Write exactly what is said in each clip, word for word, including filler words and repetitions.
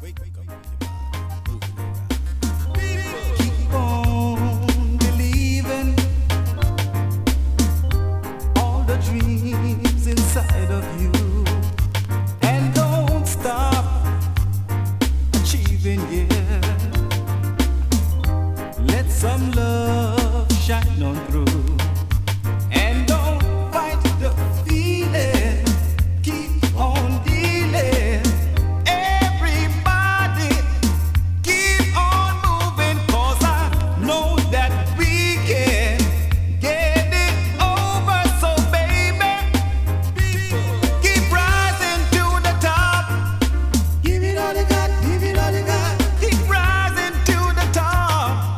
Keep on believing all the dreams inside of you, and don't stop achieving, yeah. Let some love shine on through. And don't fight the feeling. Keep on dealing. Everybody keep on moving, 'cause I know that we can get it over. So baby, keep rising to the top. Give it all you got, give it all you got. Keep rising to the top.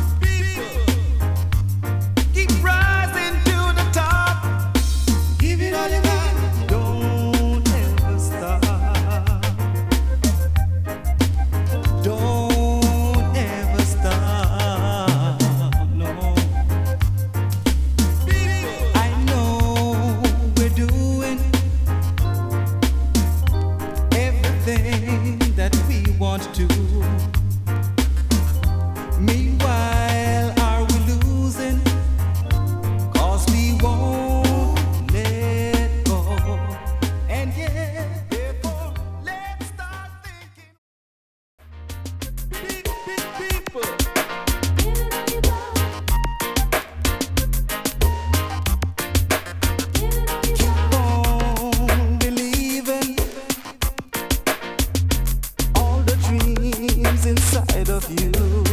Keep rising to the top. Give it all you got. Don't ever stop. Don't ever stop. No. I know we're doing everything that we want to. Meanwhile, are we losing? 'Cause we won't let go. And yeah, therefore, let's start thinking. Big, big people. Keep on believing all the dreams inside of you.